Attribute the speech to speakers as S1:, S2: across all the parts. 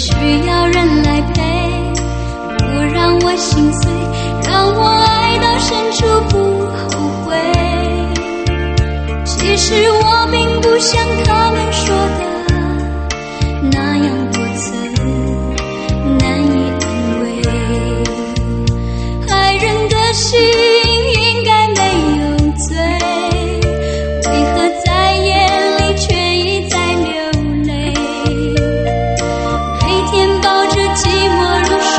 S1: 需要人来陪，不让我心碎，让我爱到深处不后悔。其实我并不像他们说的那样多刺，难以安慰。爱人的心应该没有罪，为何在眼里却一再流泪？每天抱着寂寞入睡，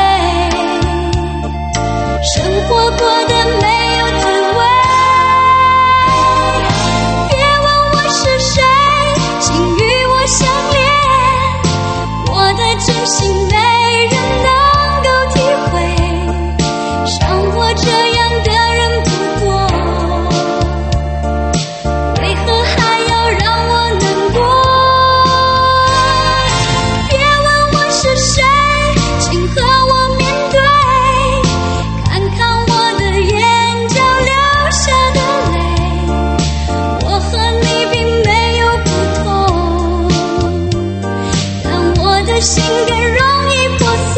S1: 生活过得没有滋味。别问我是谁，请与我相恋，我的真心没人能够体会，像我这样的人不多，为何还要让我难过？别问我是谁，请和我面对，看看我的眼角流下的泪，我和你并没有不同，但我的心更容易破碎。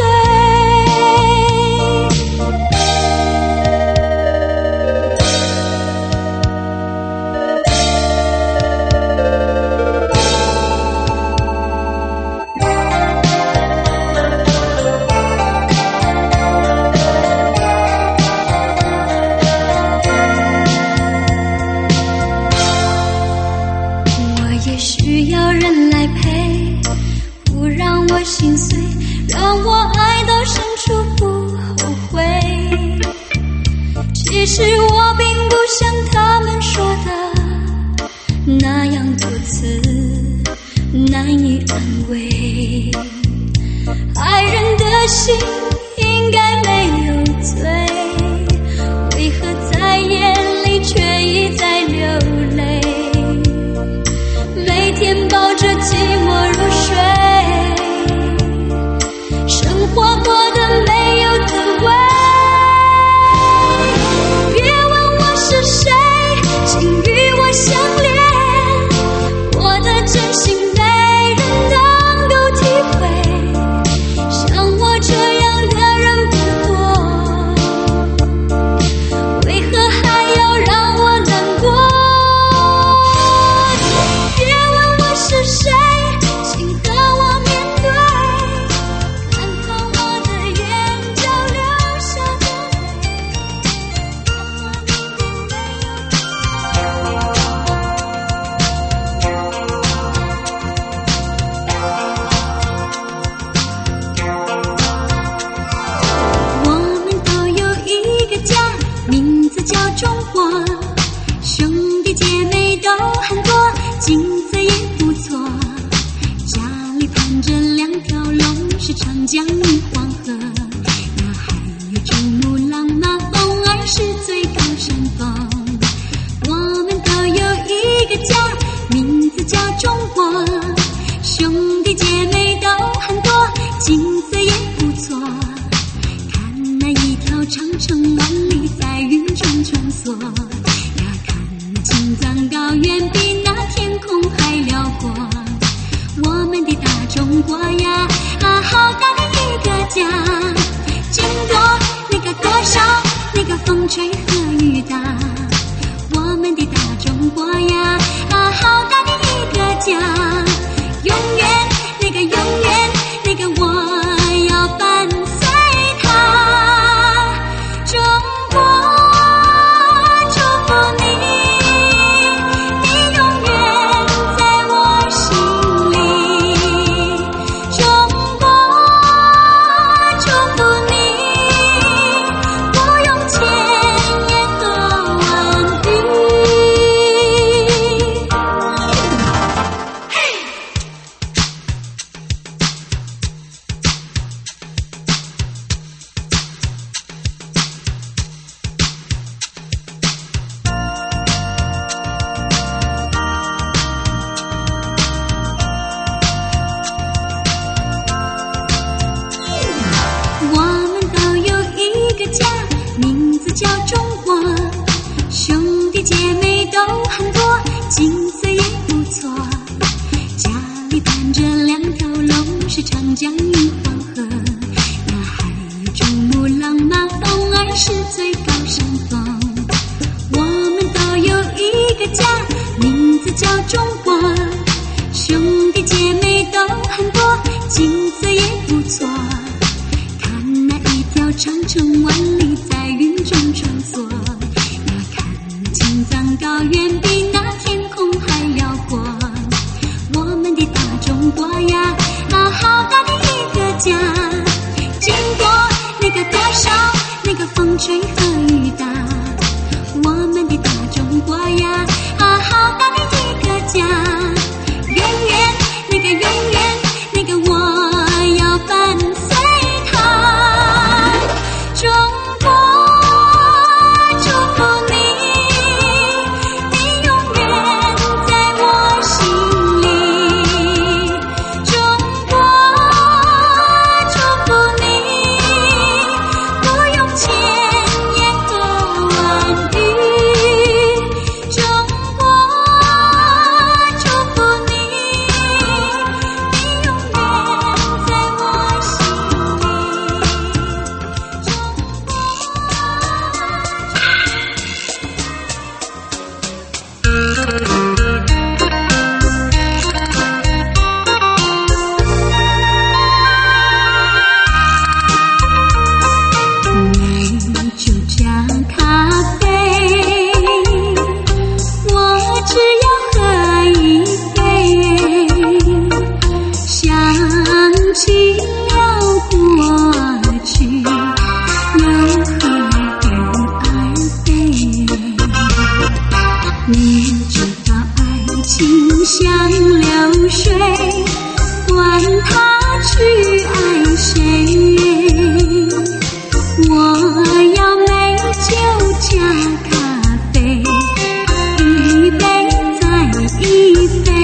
S1: 我也需要人来陪，不让我心碎，让我爱到深处不后悔。其实我并不像他们说的那样多刺，难以安慰。爱人的心应该没有罪，为何在眼里却一再流泪？每天抱着寂寞入睡，生活过得没有滋味。别问我是谁，请与我相恋，我的真心没人能够体会，像我这样的人不多，为何还要让我难过？别问我是谁，请和我面对，看看我的眼角流下的泪，我和你并没有我们都有一个家，名字叫中国，兄弟姐妹都很多，景色也不错。家里盘着2条龙，是长江与黄河，那还有珠穆朗玛峰，儿是最高山峰。我们都有一个家，名字叫中国，兄弟姐妹都很多，景色也不错。看那一条长城万里在云中穿梭呀，看那青藏高原比那天空还辽阔。我们的大中国呀，好大的一个家，经过那个多少，那个风吹和雨打。我们的大中国呀，好大的一个家，永远那个我要伴随它。中国祝福你，你永远在我心里。中国祝福你，不用千言和万语。我们都有一个家，名字叫中国，兄弟姐妹都很多，景色也不错。家里盘着2条龙，是长长江与黄河，那还有珠穆朗玛峰儿是最高山峰。我们都有一个家，名字叫中国，兄弟姐妹都很多，景色也不错。看那一条长城万里在云中穿梭，那看那青藏高原比那天空还要广。我们的大中国呀，啊，好大的一个家。经过那个多少，那个风吹和雨打。我们的大中国呀，啊，好大的一个家。永远那个永远那个我要伴随它。中国祝福你，你永远在我心里。中国祝福你，不用千言和万语。中国祝福你，你永远在我心里。中美酒加咖啡，我只要喝一杯，想起了过去，又和儿飞。你知道爱情像流水，管它去爱谁。我要美酒加咖啡，一杯再一杯。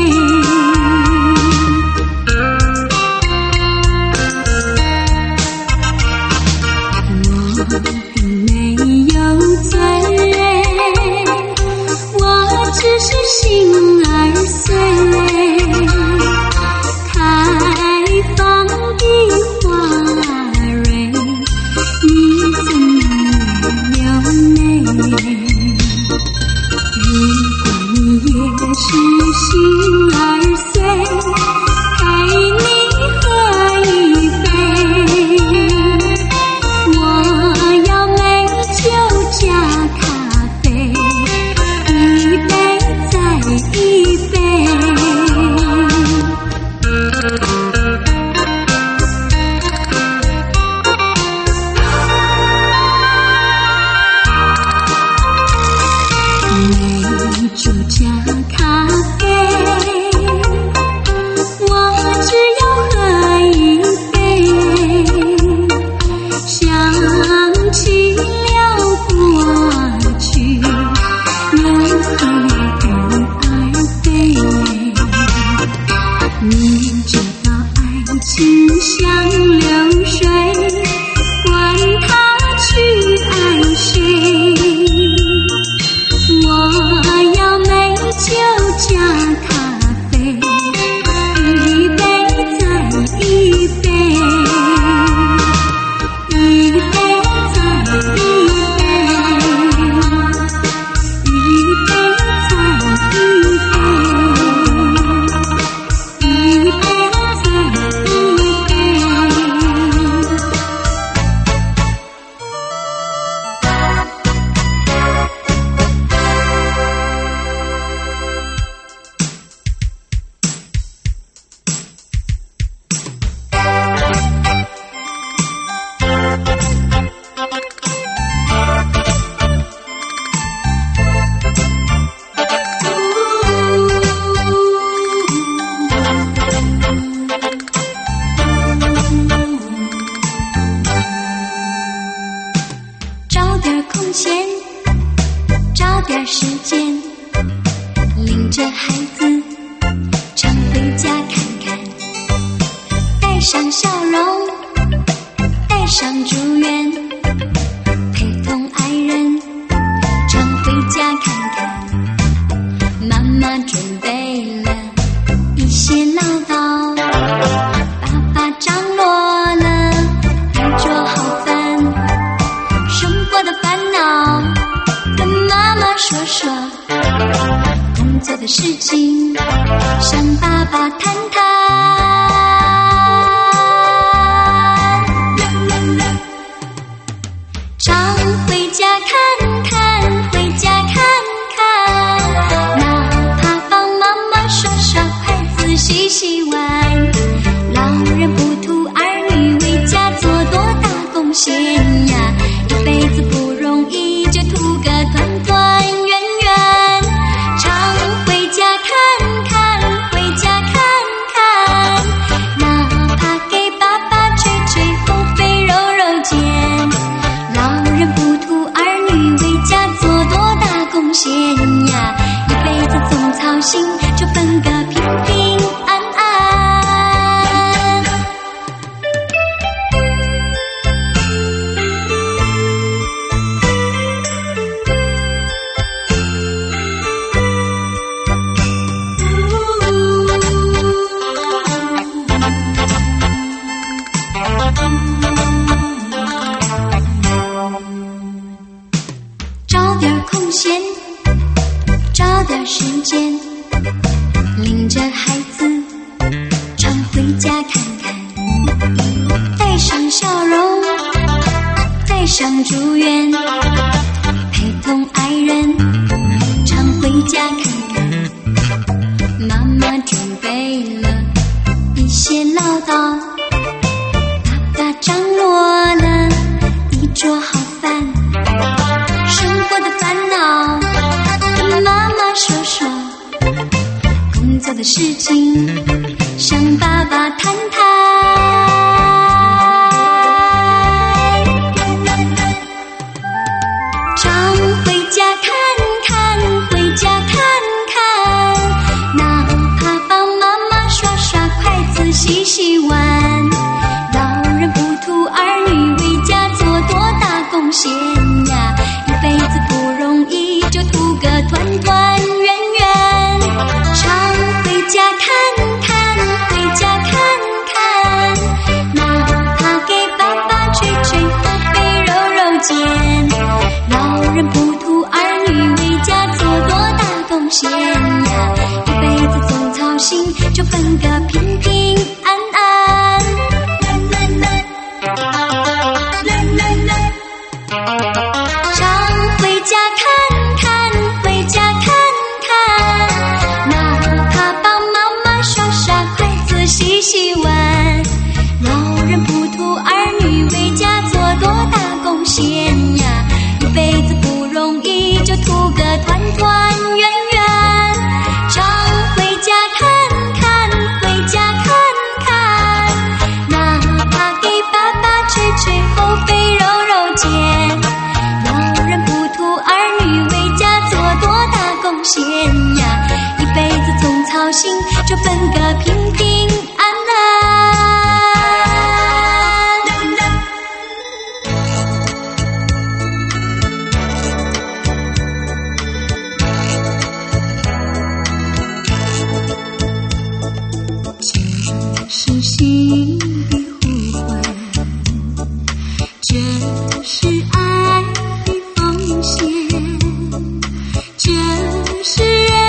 S1: 我并没有醉，我只是心儿碎。开放的花蕊，你怎能流泪？如果你也是心儿碎，陪你喝一杯。我要美酒加咖啡，一杯再一杯。美酒加咖啡，我只要喝一杯。想起了过去，又和儿飞。你知道爱情像流水，管它去爱谁。我要美酒加咖啡，一杯再一杯。一杯再一杯，一杯再一杯，一杯再一杯。找点空闲，找点时间，领着孩子常回家看看，带上笑容，带上祝愿，陪同爱人常回家看看。妈妈准备了一些唠叨，爸爸长工作的事情向爸爸谈谈。常回家看看，回家看看，哪怕帮妈妈刷刷筷子、洗洗碗。老人不图儿女为家做多大贡献呀，一辈子不容易，就图个团团圆圆。常回家看看，回家看看，哪怕给爸爸吹吹后背、揉揉肩。老人不图儿女为家做多大贡献呀，一辈子总操心，就分个平平安安。找点空闲，找点时间，领着孩子常回家看看，带上笑容，带上祝愿，陪同爱人常回家看看。妈妈准备了一些唠叨，爸爸张罗了一桌好饭。生活的烦恼跟妈妈说说，工作的事情向爸爸谈谈。常回家看看，回家看看，哪怕帮妈妈刷刷筷子、洗洗碗。老人不图儿女为家做多大贡献呀，一辈子不容易，就图个团团圆圆。常回家看看，回家看看，哪怕给爸爸吹吹后背、揉揉肩。老人不图儿女为家做多大贡献呀，一辈子总操心，就分个平平安安。常回家看看，回家看看，哪怕帮妈妈刷刷筷子、洗洗碗。老人不图儿女为家做多大贡献呀，一辈子不容易，就图个团团圆圆。常回家看看，回家看看，哪怕给爸爸吹吹后背、揉揉肩。老人不图儿女为家做多大贡献呀，一辈子总操心，就分个平平安安。这是心的呼唤，这是爱的奉献，这是人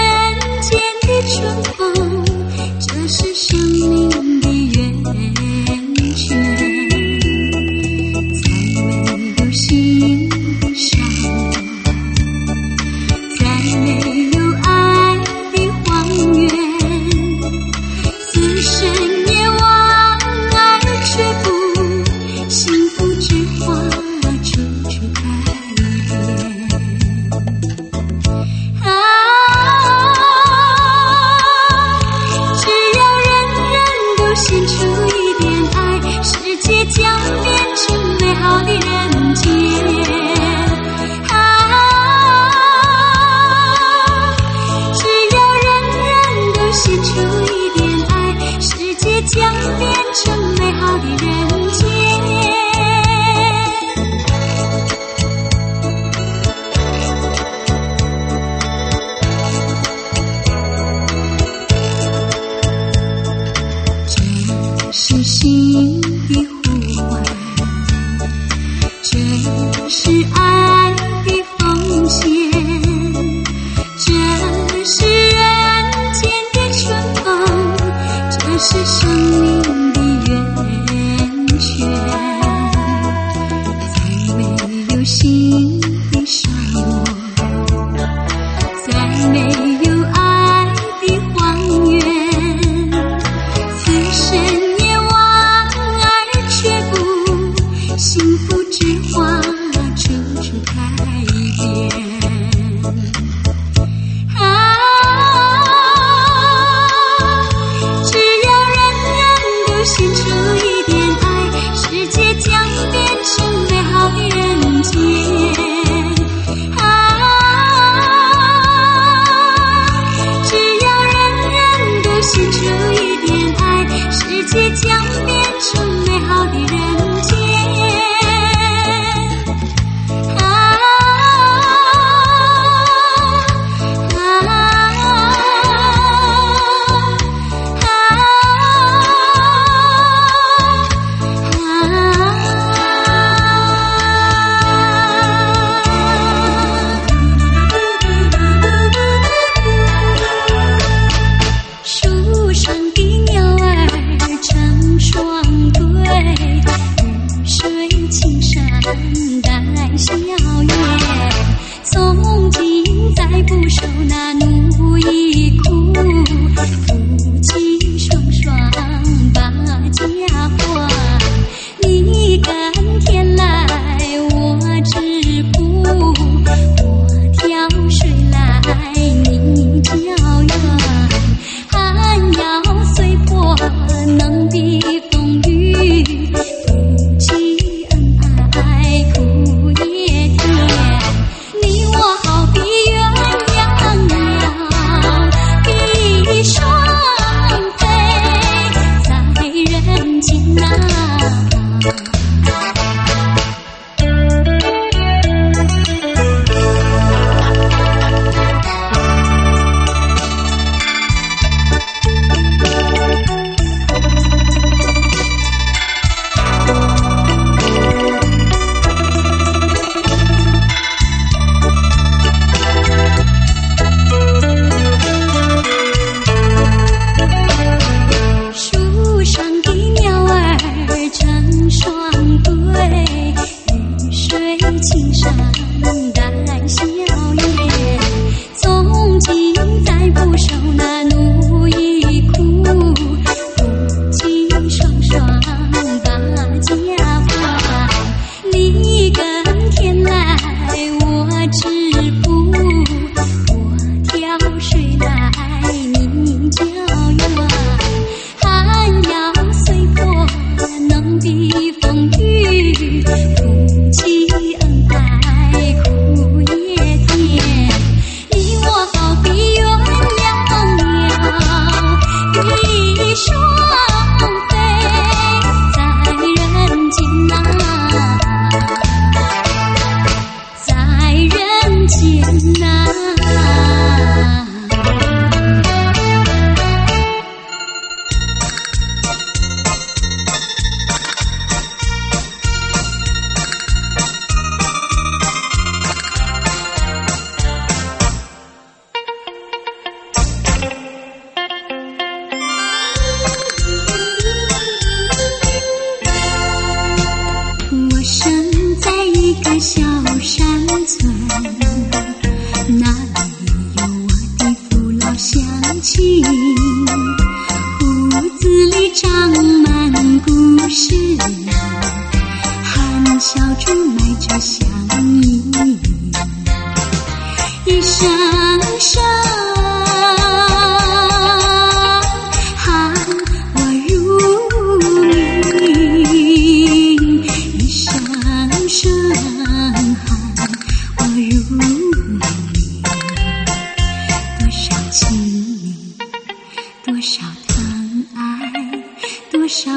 S1: 乡亲，胡子里长满故事，喊小猪迈着乡音，一声声喊我入营，一声声喊我入营。多少情谊，多少疼爱，多少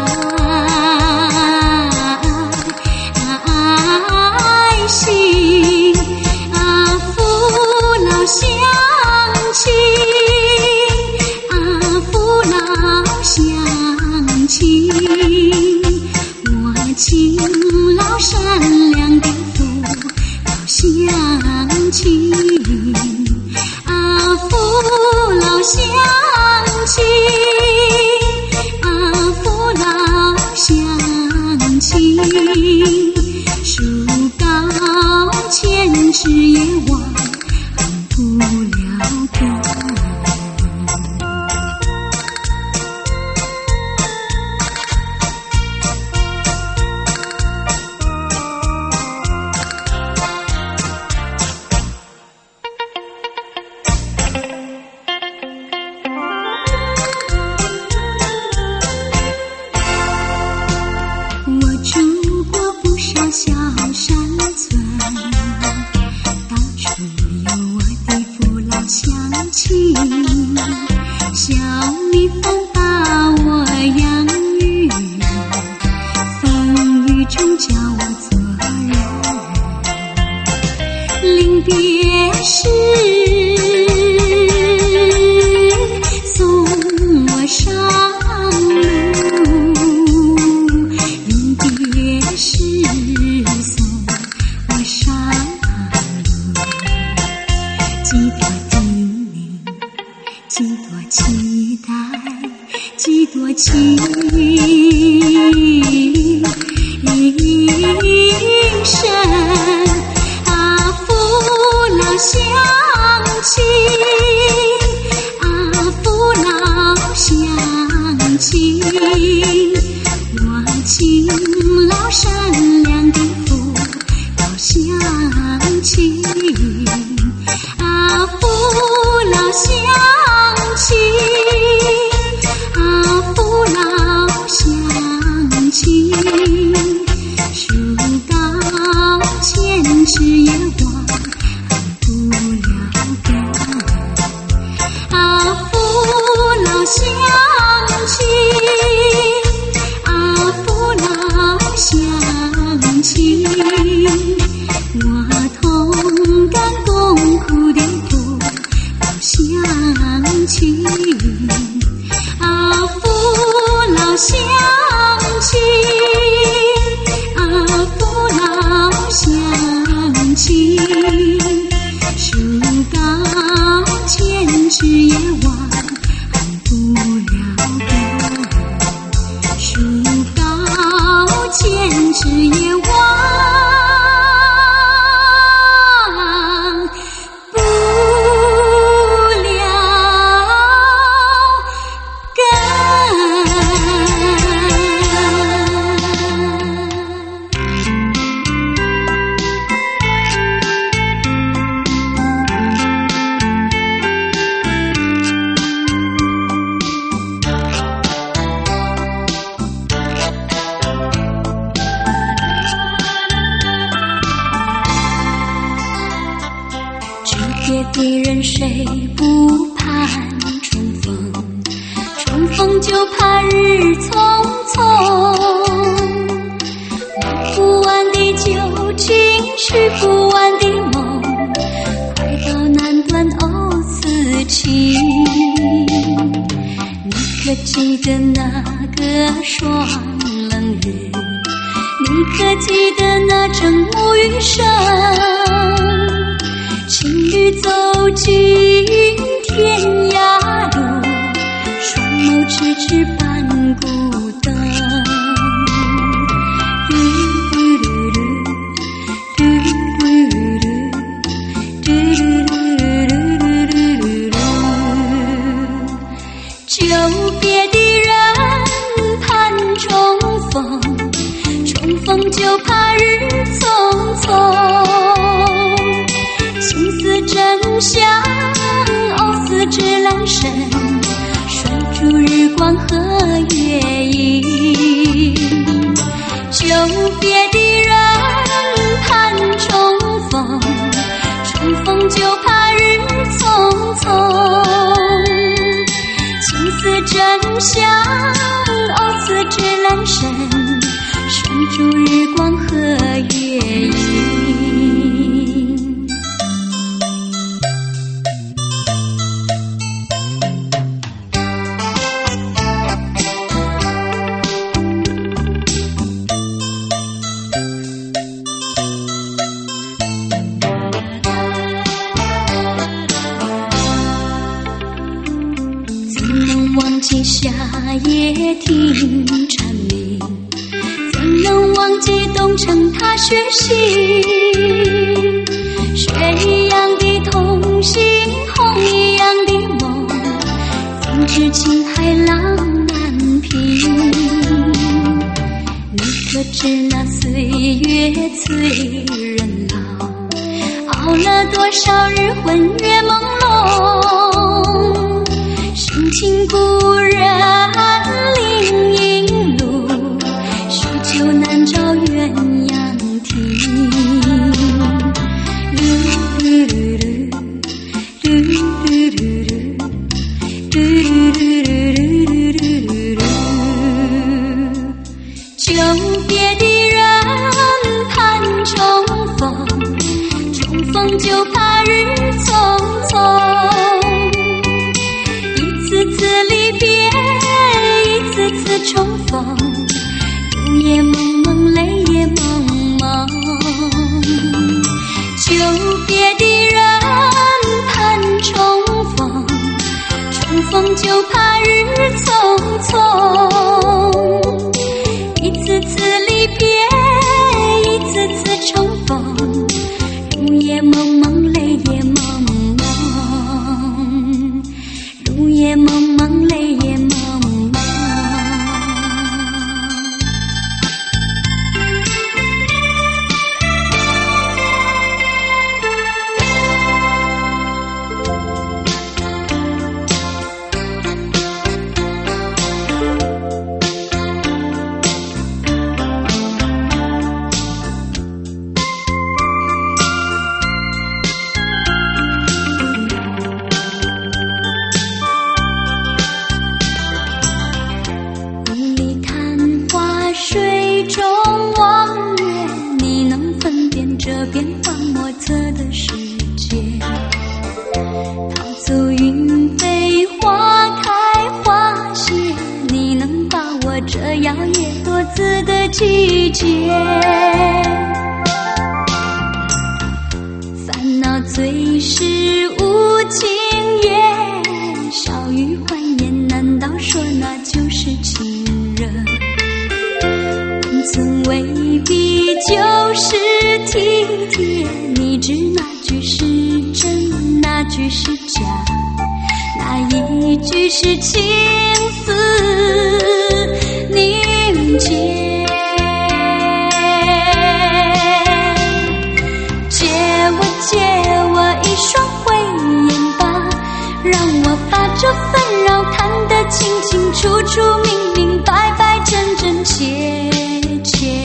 S1: 开心啊，父老乡亲啊，父老乡亲，我勤劳善良的父老乡亲啊，父老乡亲啊，父老乡亲，树高千尺也忘不了根。我住过不少小山村，到处有我的父老乡亲，小蜜蜂把我养育，风雨中教我做人，临别时送我上路，临别时送我上路，几多叮咛，几多期待，几多情深啊，父老乡亲啊，父老乡亲，我勤劳善良的父老乡亲啊，父老乡亲啊，父老乡亲，树高千尺也忘不了根啊，父老乡亲啊，父老乡亲，我同甘共苦的父老乡亲啊，父老乡亲啊，父老乡亲，树高千尺也忘不了根，树高千尺也忘不了根。诀别的人谁不盼重逢，重逢就怕日匆匆，梦不完的旧情，许不完的梦，快刀难断哦此情。你可记得那个霜冷日，你可记得那正暮雨声，情侣走进天涯路，双眸痴痴伴孤灯。嘟嘟嘟嘟嘟嘟嘟嘟嘟嘟嘟嘟嘟。 香，哦，四指阑珊，双珠日光和月影。忘记夏夜听蝉鸣，怎能忘记东城踏雪行？雪一样的同行，红一样的梦，怎知情海浪难平？你可知那岁月催人老，熬了多少日魂月朦胧，深情故人林荫路，许久难找鸳鸯亭。久别的人盼重逢，重逢就怕日匆匆。一次次离别，一次次重逢，路也蒙蒙，泪也蒙蒙。久别的人盼重逢，重逢就怕日匆匆。一次次离别，一次次重逢，路也蒙蒙，泪也蒙蒙，路也蒙蒙，泪也蒙蒙。水中望月，你能分辨这变幻莫测的世界？桃走云飞，花开花谢，你能把握这摇曳多姿的季节？烦恼最是无情也，笑语欢颜，难道说那就是情人？曾未必就是体贴，你知那句是真，那句是假，那一句是情丝凝结。借我一双慧眼吧，让我把这纷扰谈得清清楚楚，明明白白，真真切切。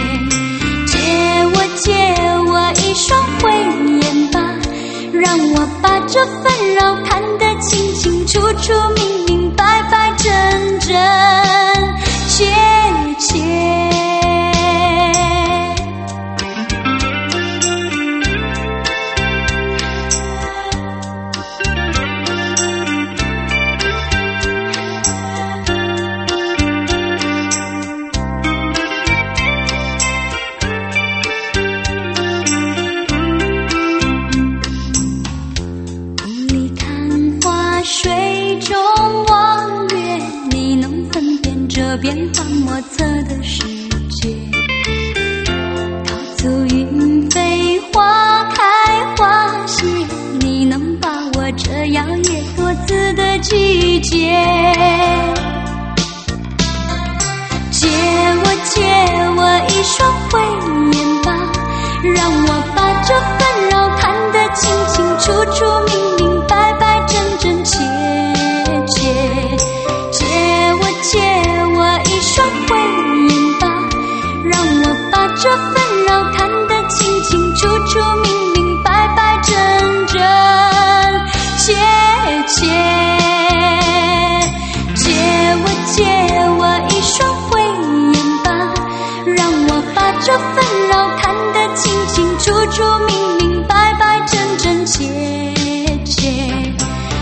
S1: 借我一双慧眼吧，让我把这纷扰谈得清清楚楚，明明白白，真真切切。水中望月，你能分辨这变幻莫测的世界？桃走云飞，花开花谢，你能把握这摇曳多姿的季节？借我一双慧眼吧，让我把这纷扰谈得清清楚楚，明明白白，真真切切。借我一双慧眼吧，让我把这纷扰谈得清清楚楚，明明白白，真真切切。借这纷扰谈得清清楚楚、明明白白、真真切切。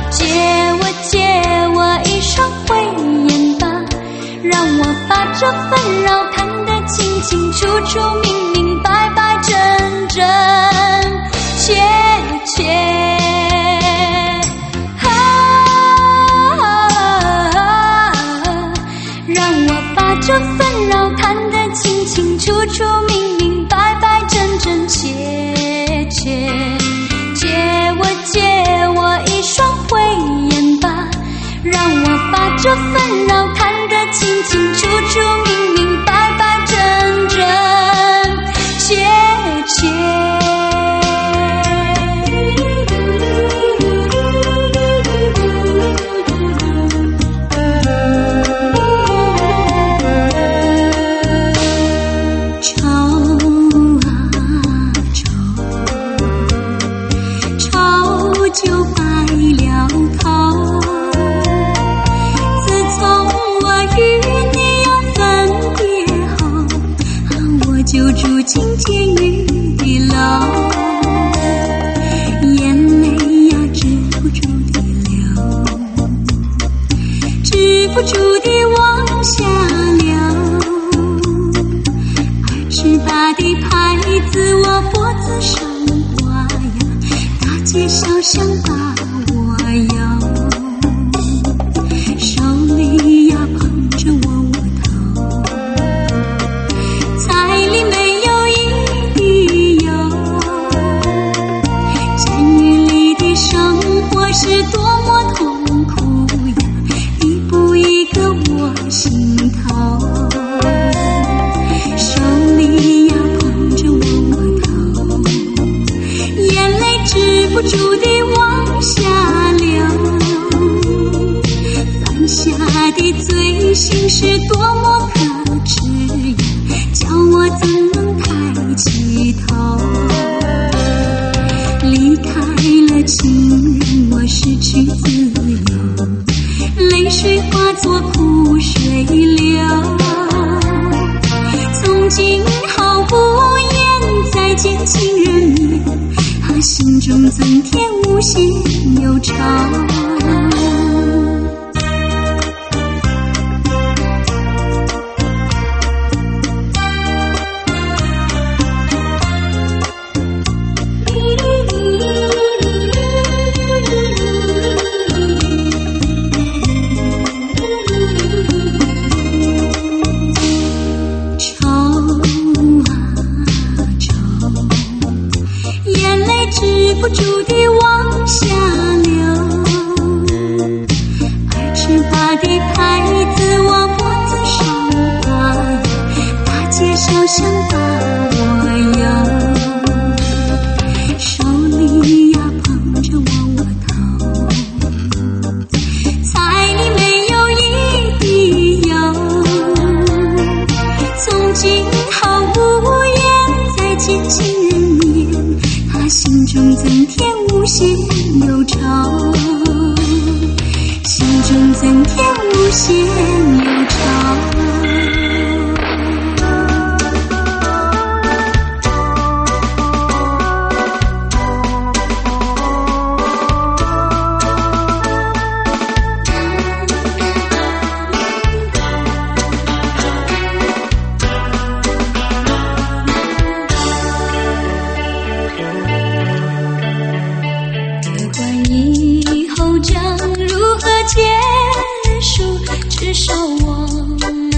S1: 借我一双慧眼吧，让我把这纷扰谈得清清楚楚、明明白白、真真切切。这纷扰谈得清清楚楚、明明白白、真真切切。借我一双慧眼吧，让我把这纷扰谈得清清楚楚、明明白白、真真切切。进监狱的牢，眼泪呀止不住地流，止不住地往下流。2尺8的牌子我脖子上挂呀，大街小巷把我摇，手里呀捧着我头，彩里没是多么痛苦呀，一步一个我心头，手里呀捧着我头，眼泪止不住地往下流，犯下的罪行是多么可耻呀，叫我怎能抬起头，离开了情人我失去自由，泪水化作苦水流，从今后不言再见情人面，心中增添无限忧愁。止不住地往下流，2尺8的牌子我脖子上挂呀，大街小巷把我摇，手里呀捧着我头，彩里没有一滴油，从今后无言再见情人面，心中增添无限忧愁，心中增添无限忧愁。以后将如何结束，至少我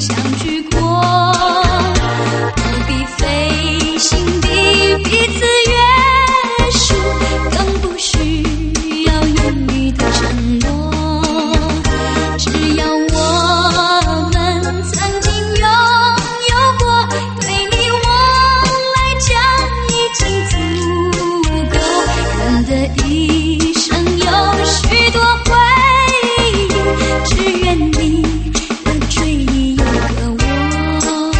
S1: 相聚过，不必费心地彼此约束，更不需要言语的承诺。只要我们曾经拥有过，对你我来讲已经足够。人的一生有许多回忆，只愿你的追忆有个我。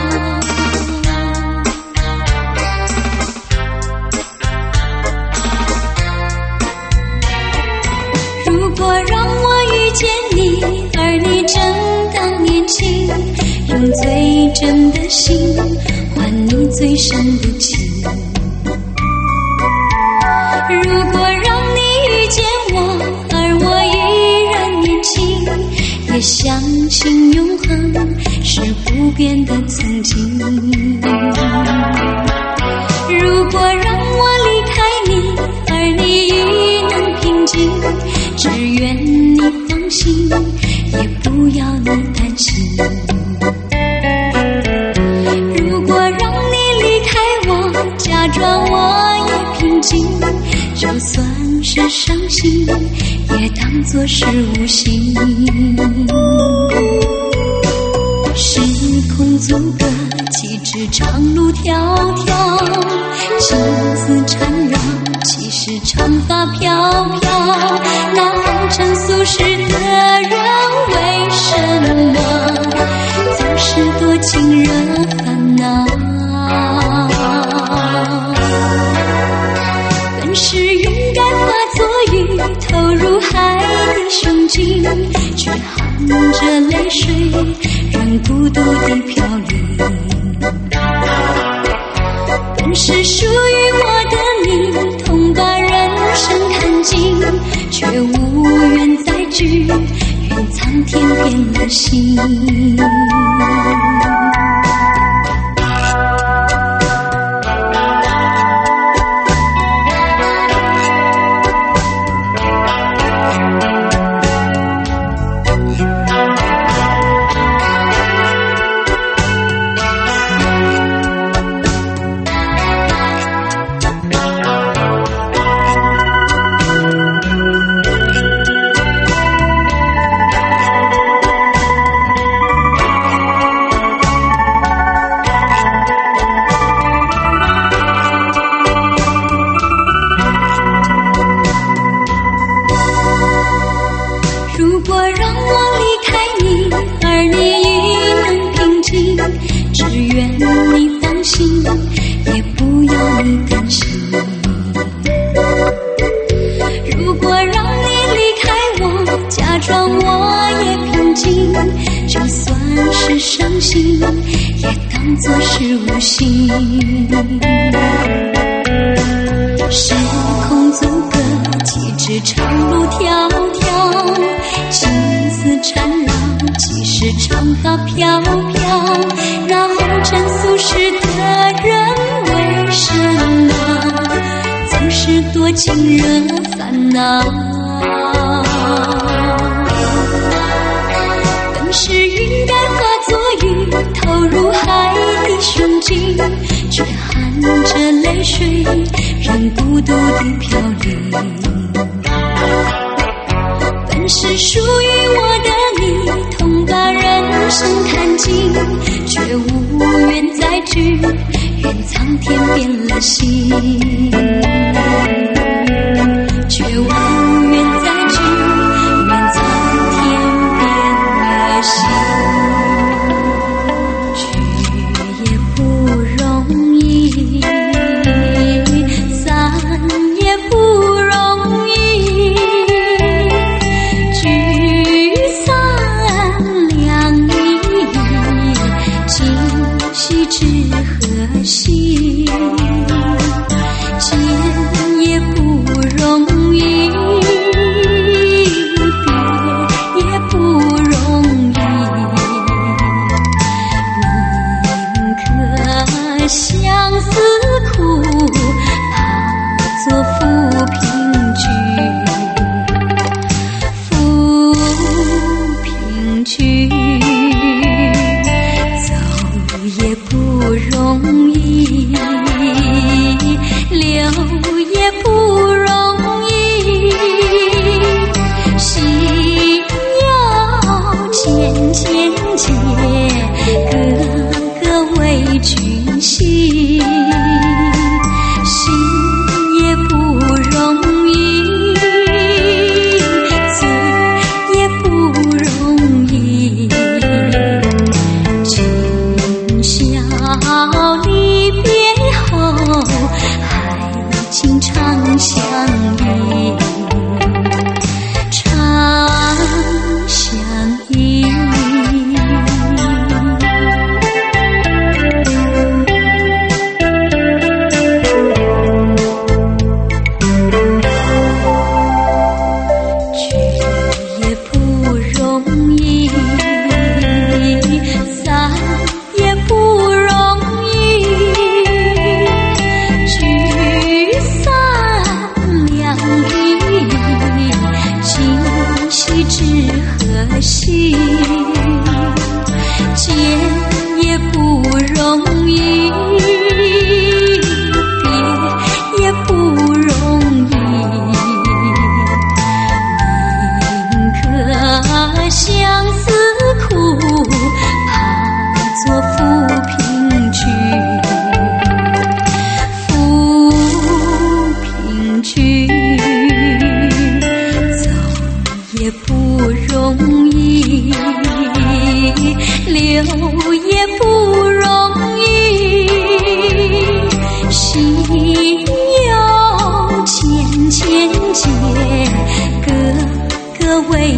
S1: 如果让我遇见你，而你正当年轻，用最真的心换你最深的情。如果让你遇见我，而我依然年轻，也相信永恒是不变的曾经。如果让我离开你，而你亦能平静，只愿你放心，也不要你担心。如果让你离开我，假装我也平静，就算是伤心，也当作是无心。时空阻隔，岂知长路迢迢，情丝缠绕，岂是长发飘飘。那红尘俗世的人，为什么总是多情惹烦恼？本是云该化作雨，投入海的胸襟，却含着泪水，任孤独地飘零。本是属于我的你，痛把人生看尽，却无缘再聚，愿苍天变了心。如果让我离开你，而你亦能平静，只愿你放心，也不要你担心。如果让你离开我，假装我也平静，就算是伤心，也当作是无心。时空阻隔，岂知长路迢迢，情丝缠绕，岂是长发飘飘。那红尘俗世的人，为什么总是多情惹烦恼？本是云该化作雨，投入海的胸襟，却含着泪水，任孤独地飘零。本是属于我的你，痛把人生看尽，却无缘再聚，愿苍天变了心，却无缘再聚，愿苍天变了心。聚也不容易，散也不容易，聚散两意，今夕知何夕？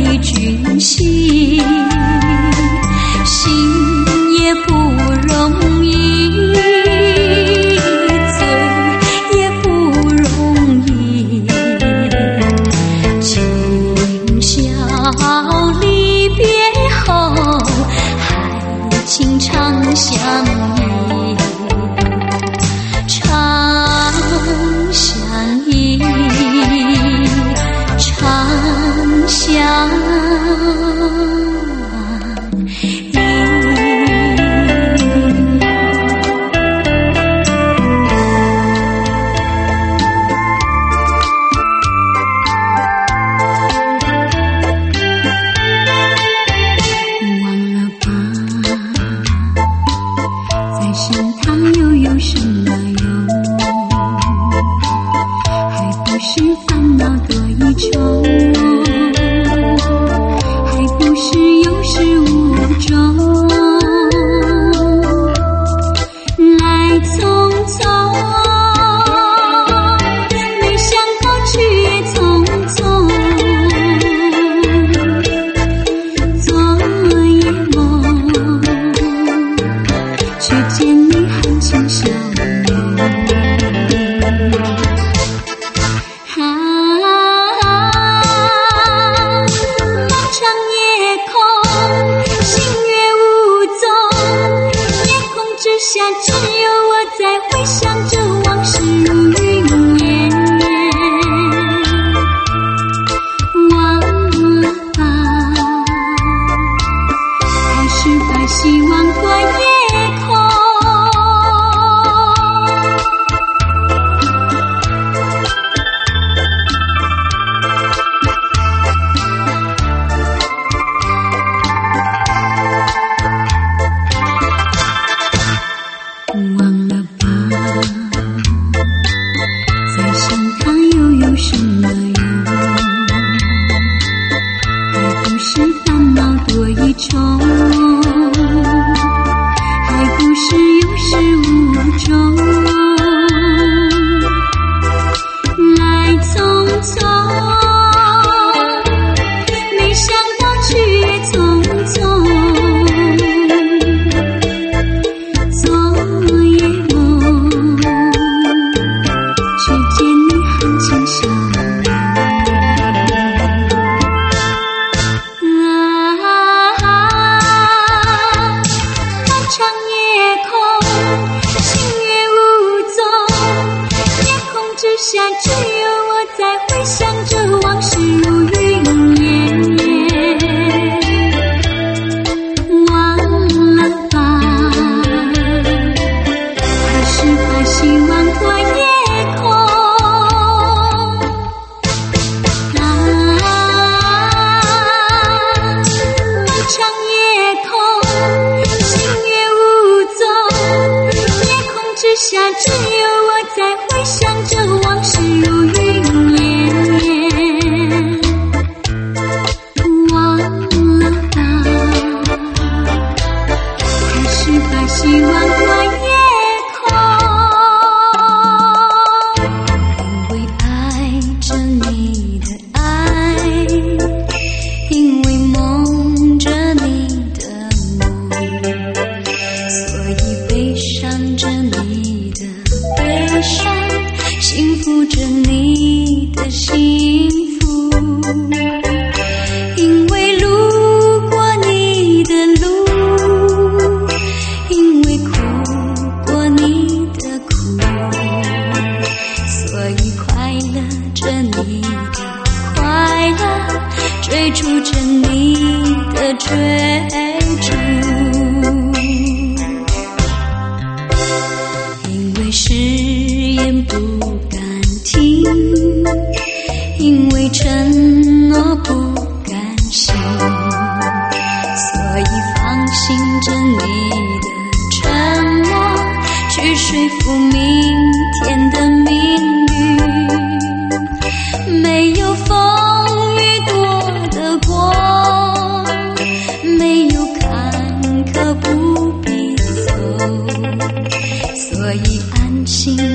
S1: 与君心，心也不容易，嘴也不容易，今宵离别后，还情长相依，长相依，长相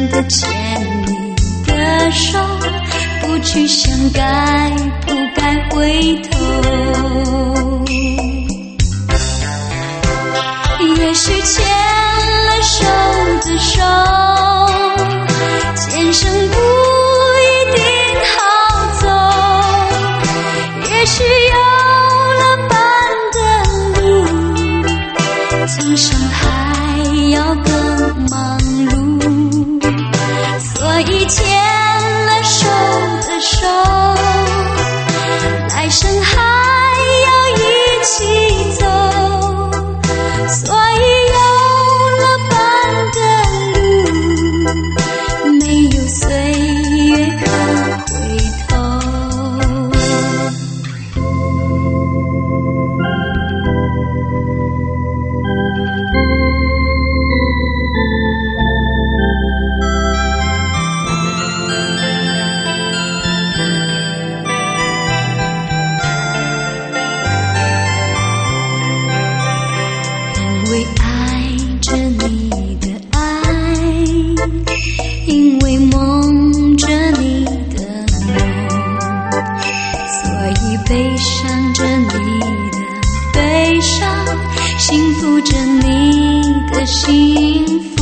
S2: 牵你的手，不去想该不该。
S1: 回头。也许牵了手的手，前生不一定好走，也许有了伴的路，今生还要更忙碌。所以牵了手的手，来生还要一起走。所以有了伴的路，没有岁月可回头。因为爱着你的爱，因为梦着你的梦，所以悲伤着你的悲伤，幸福着你的幸福。